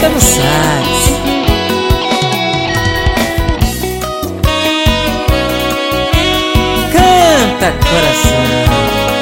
Caetano Salles. Canta, coração.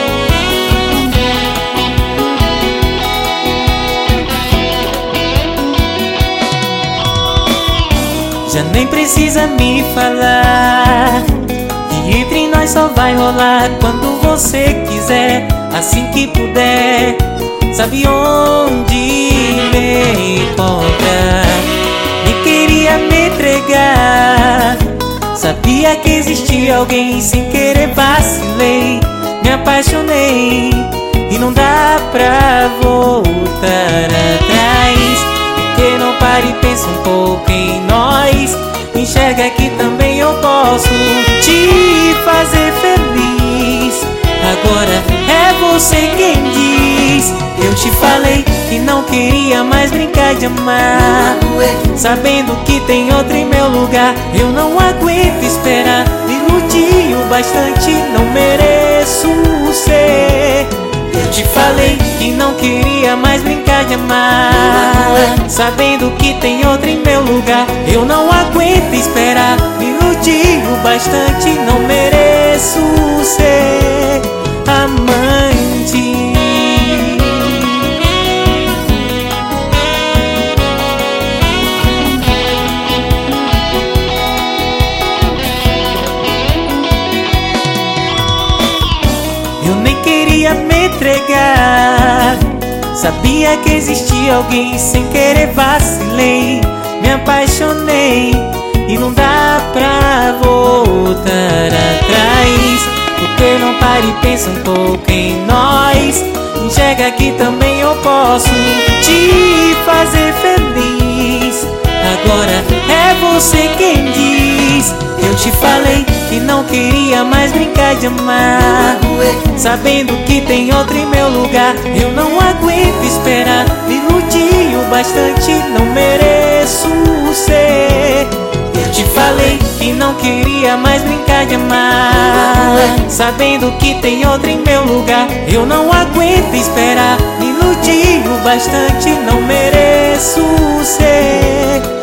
Já nem precisa me falar que entre nós só vai rolar quando você quiser, assim que puder. Sabe onde me encontrar? Me queria me entregar. Sabia que existia alguém, sem querer vacilei. Me apaixonei e não dá pra voltar atrás. Porque não para e pensa um pouco em nós. Enxerga que também eu posso te fazer feliz. Agora é você quem diz. Eu te falei que não queria mais brincar de amar, sabendo que tem outra em meu lugar. Eu não aguento esperar, me iludi o bastante, não mereço ser. Eu te falei que não queria mais brincar de amar, sabendo que tem outra em meu lugar. Eu não aguento esperar, me iludi o bastante, não mereço ser amante. Eu nem queria me entregar. Sabia que existia alguém, sem querer vacilei. Me apaixonei e não dá pra voltar atrás. Porque não para e pensa um pouco em nós. Enxerga que também eu posso te fazer feliz. Agora é você quem diz. Eu te falei que não queria mais brincar de amar, sabendo que tem outra em meu lugar. Eu não aguento esperar, me iludi o bastante, não mereço ser. Eu te falei que não queria mais brincar de amar, sabendo que tem outra em meu lugar. Eu não aguento esperar, me iludi o bastante, não mereço ser